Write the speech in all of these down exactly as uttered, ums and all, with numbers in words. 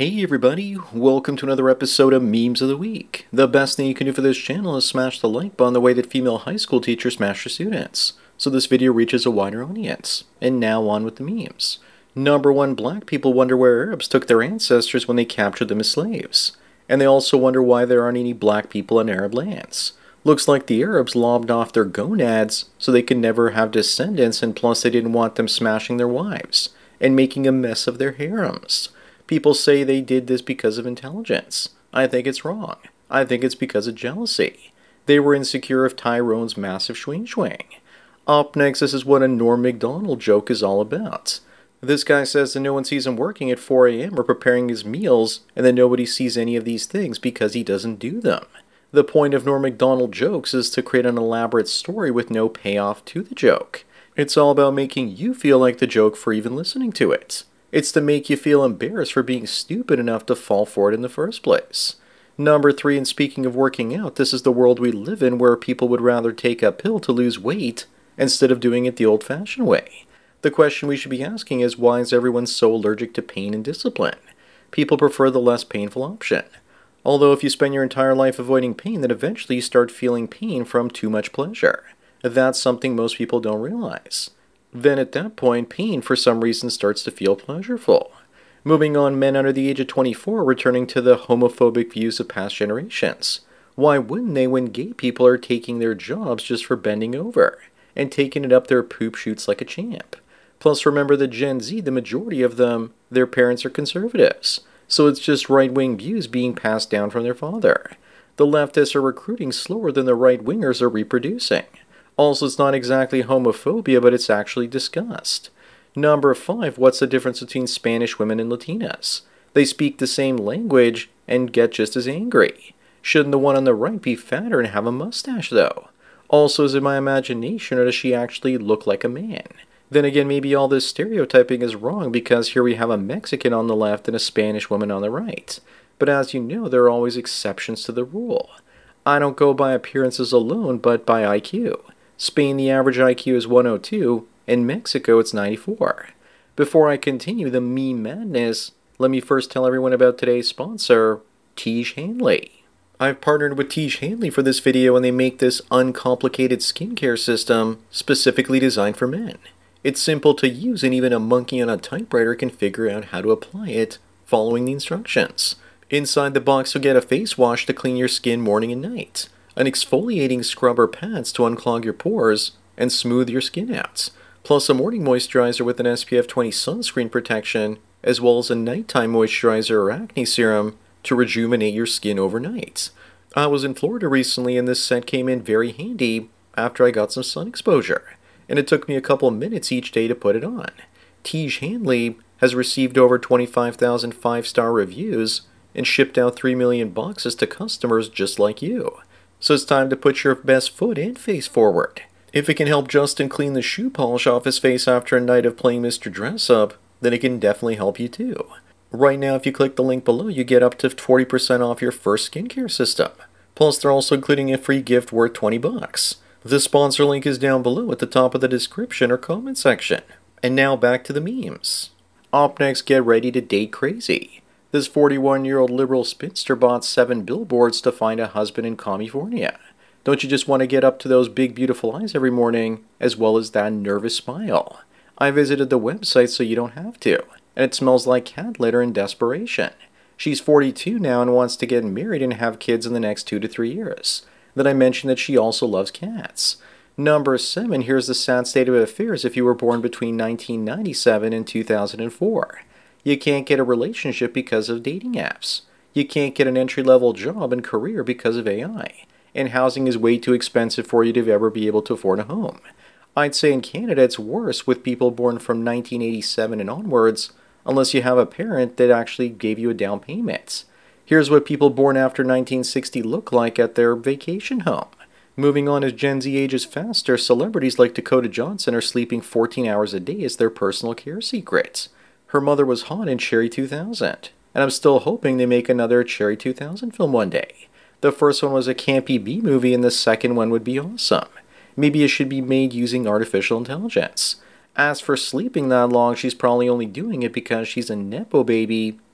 Hey everybody, welcome to another episode of Memes of the Week. The best thing you can do for this channel is smash the like button the way that female high school teachers smash their students, so this video reaches a wider audience. And now on with the memes. Number one, black people wonder where Arabs took their ancestors when they captured them as slaves. And they also wonder why there aren't any black people in Arab lands. Looks like the Arabs lobbed off their gonads so they could never have descendants, and plus they didn't want them smashing their wives and making a mess of their harems. People say they did this because of intelligence. I think it's wrong. I think it's because of jealousy. They were insecure of Tyrone's massive swing swing. Up next, this is what a Norm Macdonald joke is all about. This guy says that no one sees him working at four a m or preparing his meals, and that nobody sees any of these things because he doesn't do them. The point of Norm Macdonald jokes is to create an elaborate story with no payoff to the joke. It's all about making you feel like the joke for even listening to it. It's to make you feel embarrassed for being stupid enough to fall for it in the first place. Number three, and speaking of working out, this is the world we live in where people would rather take a pill to lose weight instead of doing it the old-fashioned way. The question we should be asking is, why is everyone so allergic to pain and discipline? People prefer the less painful option. Although if you spend your entire life avoiding pain, then eventually you start feeling pain from too much pleasure. That's something most people don't realize. Then at that point, pain for some reason starts to feel pleasurable. Moving on, men under the age of twenty-four returning to the homophobic views of past generations. Why wouldn't they when gay people are taking their jobs just for bending over and taking it up their poop shoots like a champ? Plus remember that Gen Z, the majority of them, their parents are conservatives. So it's just right-wing views being passed down from their father. The leftists are recruiting slower than the right-wingers are reproducing. Also, it's not exactly homophobia, but it's actually disgust. Number five, what's the difference between Spanish women and Latinas? They speak the same language and get just as angry. Shouldn't the one on the right be fatter and have a mustache, though? Also, is it my imagination, or does she actually look like a man? Then again, maybe all this stereotyping is wrong because here we have a Mexican on the left and a Spanish woman on the right. But as you know, there are always exceptions to the rule. I don't go by appearances alone, but by I Q. Spain, the average I Q is one oh two, and Mexico it's ninety-four. Before I continue the meme madness, let me first tell everyone about today's sponsor, Tiege Hanley. I've partnered with Tiege Hanley for this video, and they make this uncomplicated skincare system specifically designed for men. It's simple to use, and even a monkey on a typewriter can figure out how to apply it following the instructions. Inside the box you'll get a face wash to clean your skin morning and night, an exfoliating scrubber pads to unclog your pores and smooth your skin out, plus a morning moisturizer with an S P F twenty sunscreen protection, as well as a nighttime moisturizer or acne serum to rejuvenate your skin overnight. I was in Florida recently, and this set came in very handy after I got some sun exposure, and it took me a couple minutes each day to put it on. Tiege Hanley has received over twenty-five thousand five-star reviews and shipped out three million boxes to customers just like you. So it's time to put your best foot and face forward. If it can help Justin clean the shoe polish off his face after a night of playing Mister Dress-Up, then it can definitely help you too. Right now, if you click the link below, you get up to forty percent off your first skincare system. Plus, they're also including a free gift worth twenty bucks. The sponsor link is down below at the top of the description or comment section. And now back to the memes. Up next, get ready to date crazy. This forty-one-year-old liberal spinster bought seven billboards to find a husband in California. Don't you just want to get up to those big beautiful eyes every morning, as well as that nervous smile? I visited the website so you don't have to, and it smells like cat litter and desperation. She's forty-two now and wants to get married and have kids in the next two to three years. Then I mentioned that she also loves cats. Number seven, here's the sad state of affairs if you were born between nineteen ninety-seven and two thousand four. You can't get a relationship because of dating apps. You can't get an entry-level job and career because of A I. And housing is way too expensive for you to ever be able to afford a home. I'd say in Canada it's worse with people born from nineteen eighty-seven and onwards, unless you have a parent that actually gave you a down payment. Here's what people born after nineteen sixty look like at their vacation home. Moving on, as Gen Z ages faster, celebrities like Dakota Johnson are sleeping fourteen hours a day as their personal care secret. Her mother was hot in Cherry two thousand, and I'm still hoping they make another Cherry two thousand film one day. The first one was a campy B movie, and the second one would be awesome. Maybe it should be made using artificial intelligence. As for sleeping that long, she's probably only doing it because she's a nepo baby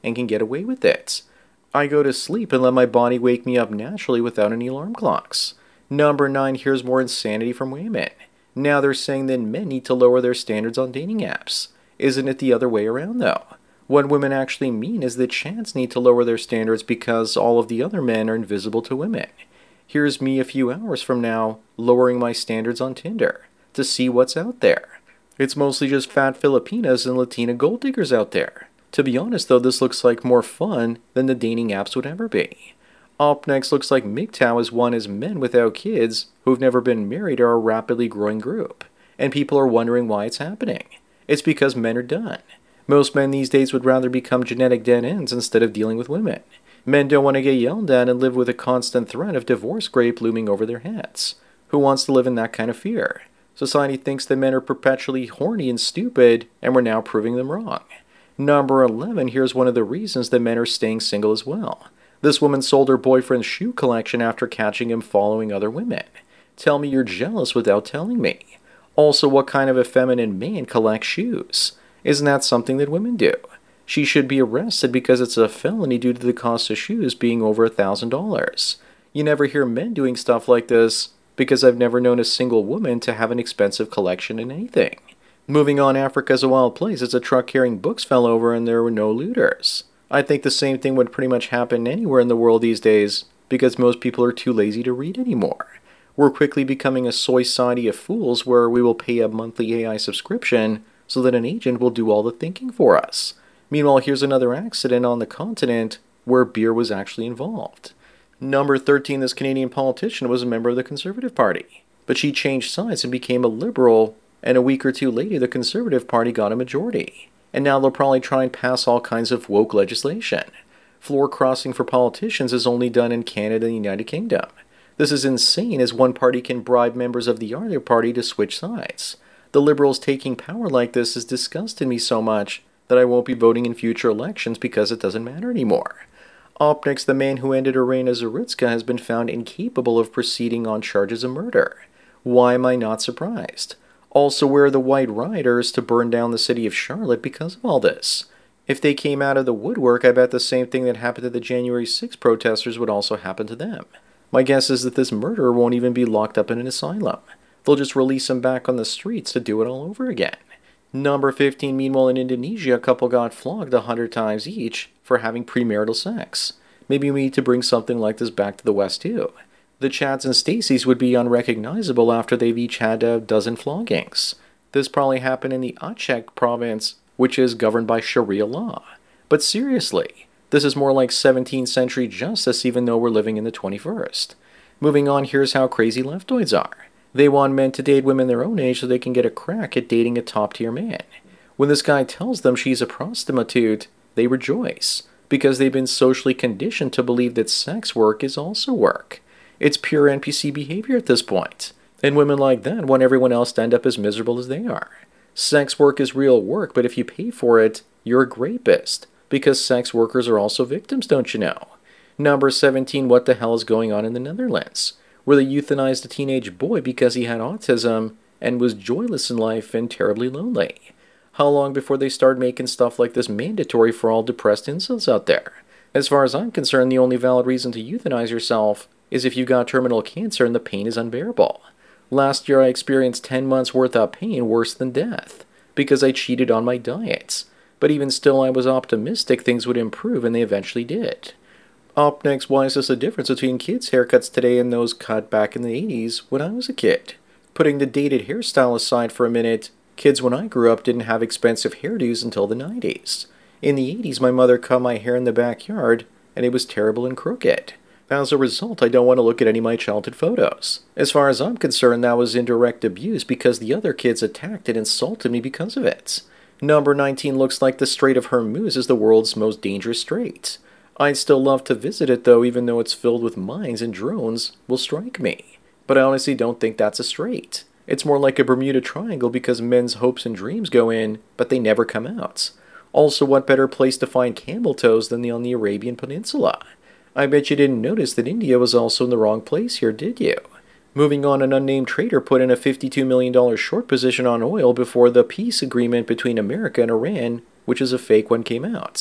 and can get away with it. I go to sleep and let my body wake me up naturally without any alarm clocks. Number nine, here's more insanity from women. Now they're saying that men need to lower their standards on dating apps. Isn't it the other way around though? What women actually mean is that chats need to lower their standards because all of the other men are invisible to women. Here's me a few hours from now lowering my standards on Tinder to see what's out there. It's mostly just fat Filipinas and Latina gold diggers out there. To be honest though, this looks like more fun than the dating apps would ever be. Up next looks like M G T O W is won as men without kids who've never been married are a rapidly growing group. And people are wondering why it's happening. It's because men are done. Most men these days would rather become genetic dead ends instead of dealing with women. Men don't want to get yelled at and live with a constant threat of divorce grape looming over their heads. Who wants to live in that kind of fear? Society thinks that men are perpetually horny and stupid, and we're now proving them wrong. Number eleven, here's one of the reasons that men are staying single as well. This woman sold her boyfriend's shoe collection after catching him following other women. Tell me you're jealous without telling me. Also, what kind of effeminate man collects shoes? Isn't that something that women do? She should be arrested because it's a felony due to the cost of shoes being over a thousand dollars. You never hear men doing stuff like this because I've never known a single woman to have an expensive collection in anything. Moving on, Africa's a wild place. It's a truck carrying books fell over and there were no looters. I think the same thing would pretty much happen anywhere in the world these days because most people are too lazy to read anymore. We're quickly becoming a soy society of fools where we will pay a monthly A I subscription so that an agent will do all the thinking for us. Meanwhile, here's another accident on the continent where beer was actually involved. Number thirteen, this Canadian politician was a member of the Conservative Party, but she changed sides and became a Liberal, and a week or two later the Conservative Party got a majority. And now they'll probably try and pass all kinds of woke legislation. Floor crossing for politicians is only done in Canada and the United Kingdom. This is insane as one party can bribe members of the other party to switch sides. The Liberals taking power like this has disgusted me so much that I won't be voting in future elections because it doesn't matter anymore. Up next, the man who ended Irina Zaritska has been found incapable of proceeding on charges of murder. Why am I not surprised? Also, where are the white rioters to burn down the city of Charlotte because of all this? If they came out of the woodwork, I bet the same thing that happened to the January sixth protesters would also happen to them. My guess is that this murderer won't even be locked up in an asylum. They'll just release him back on the streets to do it all over again. Number fifteen, meanwhile in Indonesia, a couple got flogged a hundred times each for having premarital sex. Maybe we need to bring something like this back to the West too. The Chads and Stacys would be unrecognizable after they've each had a dozen floggings. This probably happened in the Aceh province, which is governed by Sharia law. But seriously, this is more like seventeenth century justice even though we're living in the twenty-first. Moving on, here's how crazy leftoids are. They want men to date women their own age so they can get a crack at dating a top-tier man. When this guy tells them she's a prostitute, they rejoice, because they've been socially conditioned to believe that sex work is also work. It's pure N P C behavior at this point. And women like that want everyone else to end up as miserable as they are. Sex work is real work, but if you pay for it, you're a rapist, because sex workers are also victims, don't you know? Number seventeen, what the hell is going on in the Netherlands? Where they euthanized a teenage boy because he had autism and was joyless in life and terribly lonely. How long before they start making stuff like this mandatory for all depressed incels out there? As far as I'm concerned, the only valid reason to euthanize yourself is if you've got terminal cancer and the pain is unbearable. Last year I experienced ten months worth of pain worse than death because I cheated on my diets. But even still I was optimistic things would improve and they eventually did. Up next, why is this a difference between kids' haircuts today and those cut back in the eighties when I was a kid? Putting the dated hairstyle aside for a minute, kids when I grew up didn't have expensive hairdos until the nineties. In the eighties, my mother cut my hair in the backyard, and it was terrible and crooked. As a result, I don't want to look at any of my childhood photos. As far as I'm concerned, that was indirect abuse because the other kids attacked and insulted me because of it. Number nineteen looks like the Strait of Hormuz is the world's most dangerous strait. I'd still love to visit it though, even though it's filled with mines and drones will strike me. But I honestly don't think that's a strait. It's more like a Bermuda Triangle because men's hopes and dreams go in, but they never come out. Also, what better place to find camel toes than on the Arabian Peninsula? I bet you didn't notice that India was also in the wrong place here, did you? Moving on, an unnamed trader put in a fifty-two million dollars short position on oil before the peace agreement between America and Iran, which is a fake one, came out.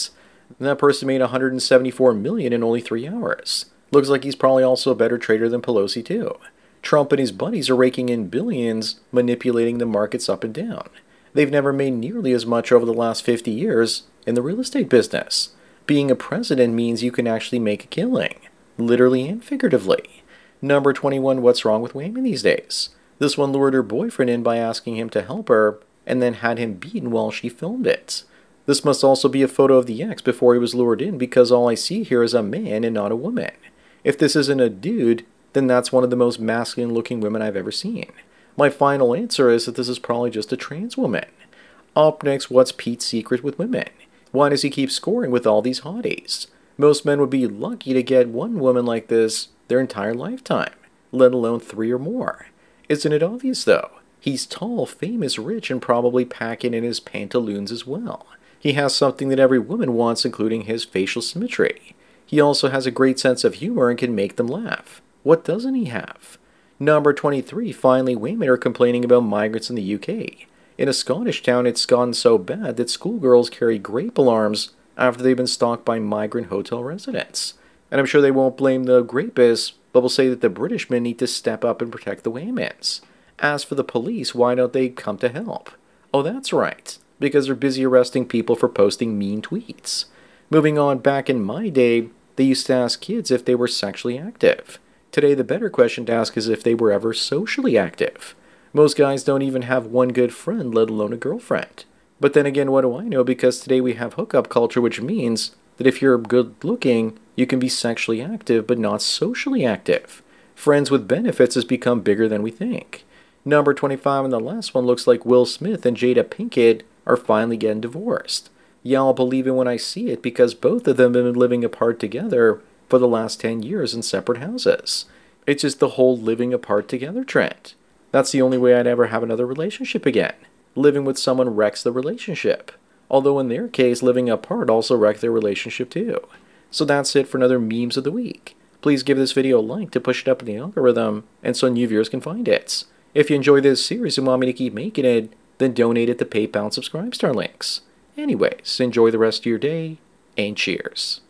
And that person made one hundred seventy-four million dollars in only three hours. Looks like he's probably also a better trader than Pelosi too. Trump and his buddies are raking in billions, manipulating the markets up and down. They've never made nearly as much over the last fifty years in the real estate business. Being a president means you can actually make a killing, literally and figuratively. Number twenty-one, what's wrong with women these days? This one lured her boyfriend in by asking him to help her, and then had him beaten while she filmed it. This must also be a photo of the ex before he was lured in, because all I see here is a man and not a woman. If this isn't a dude, then that's one of the most masculine looking women I've ever seen. My final answer is that this is probably just a trans woman. Up next, what's Pete's secret with women? Why does he keep scoring with all these hotties? Most men would be lucky to get one woman like this their entire lifetime, let alone three or more. Isn't it obvious though? He's tall, famous, rich, and probably packing in his pantaloons as well. He has something that every woman wants, including his facial symmetry. He also has a great sense of humor and can make them laugh. What doesn't he have? Number twenty-three, finally women are complaining about migrants in the U K. In a Scottish town, it's gone so bad that schoolgirls carry grape alarms after they've been stalked by migrant hotel residents. And I'm sure they won't blame the grapists, but will say that the British men need to step up and protect the women's. As for the police, why don't they come to help? Oh, that's right, because they're busy arresting people for posting mean tweets. Moving on, back in my day, they used to ask kids if they were sexually active. Today, the better question to ask is if they were ever socially active. Most guys don't even have one good friend, let alone a girlfriend. But then again, what do I know? Because today we have hookup culture, which means that if you're good looking, you can be sexually active, but not socially active. Friends with benefits has become bigger than we think. Number twenty-five, and the last one, looks like Will Smith and Jada Pinkett are finally getting divorced. Yeah, I'll believe it when I see it, because both of them have been living apart together for the last ten years in separate houses. It's just the whole living apart together trend. That's the only way I'd ever have another relationship again. Living with someone wrecks the relationship. Although in their case, living apart also wrecked their relationship too. So that's it for another Memes of the Week. Please give this video a like to push it up in the algorithm, and so new viewers can find it. If you enjoy this series and want me to keep making it, then donate at the PayPal and Subscribe Star links. Anyways, enjoy the rest of your day, and cheers.